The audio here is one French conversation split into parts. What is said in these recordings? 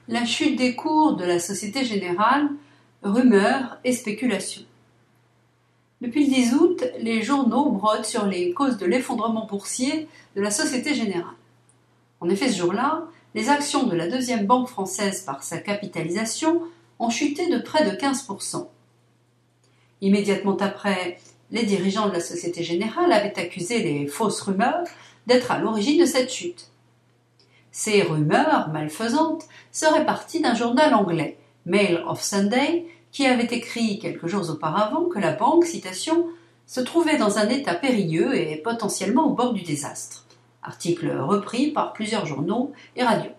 La chute des cours de la Société Générale, rumeurs et spéculations. Depuis le 10 août, les journaux brodent sur les causes de l'effondrement boursier de la Société Générale. En effet, ce jour-là, les actions de la deuxième banque française par sa capitalisation ont chuté de près de 15%. Immédiatement après, les dirigeants de la Société Générale avaient accusé les fausses rumeurs d'être à l'origine de cette chute. Ces rumeurs malfaisantes seraient parties d'un journal anglais, Mail of Sunday, qui avait écrit quelques jours auparavant que la banque, citation, se trouvait dans un état périlleux et potentiellement au bord du désastre. Article repris par plusieurs journaux et radios.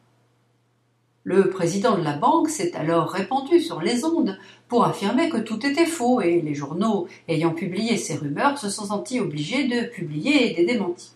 Le président de la banque s'est alors répandu sur les ondes pour affirmer que tout était faux et les journaux ayant publié ces rumeurs se sont sentis obligés de publier des démentis.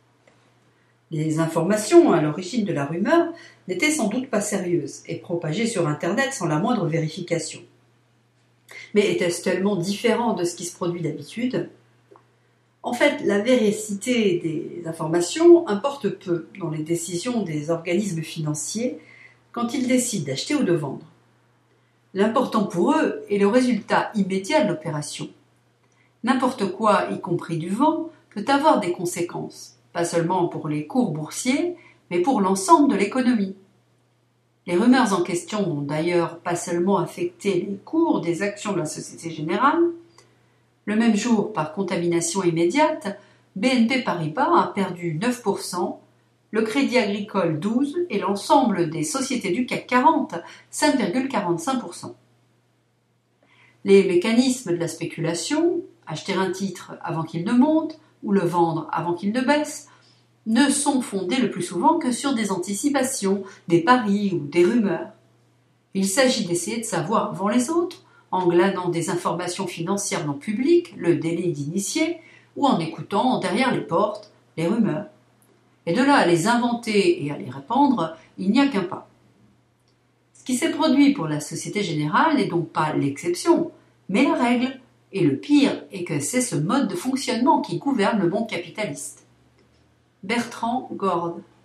Les informations à l'origine de la rumeur n'étaient sans doute pas sérieuses et propagées sur Internet sans la moindre vérification. Mais était-ce tellement différent de ce qui se produit d'habitude ? En fait, la véracité des informations importe peu dans les décisions des organismes financiers quand ils décident d'acheter ou de vendre. L'important pour eux est le résultat immédiat de l'opération. N'importe quoi, y compris du vent, peut avoir des conséquences, pas seulement pour les cours boursiers, mais pour l'ensemble de l'économie. Les rumeurs en question n'ont d'ailleurs pas seulement affecté les cours des actions de la Société Générale. Le même jour, par contamination immédiate, BNP Paribas a perdu 9%, le Crédit Agricole 12% et l'ensemble des sociétés du CAC 40 5,45%. Les mécanismes de la spéculation, acheter un titre avant qu'il ne monte ou le vendre avant qu'il ne baisse, ne sont fondés le plus souvent que sur des anticipations, des paris ou des rumeurs. Il s'agit d'essayer de savoir avant les autres, en glanant des informations financières non publiques, le délai d'initié, ou en écoutant derrière les portes les rumeurs. Et de là à les inventer et à les répandre, il n'y a qu'un pas. Ce qui s'est produit pour la Société Générale n'est donc pas l'exception, mais la règle. Et le pire est que c'est ce mode de fonctionnement qui gouverne le monde capitaliste. Bertrand Gorde.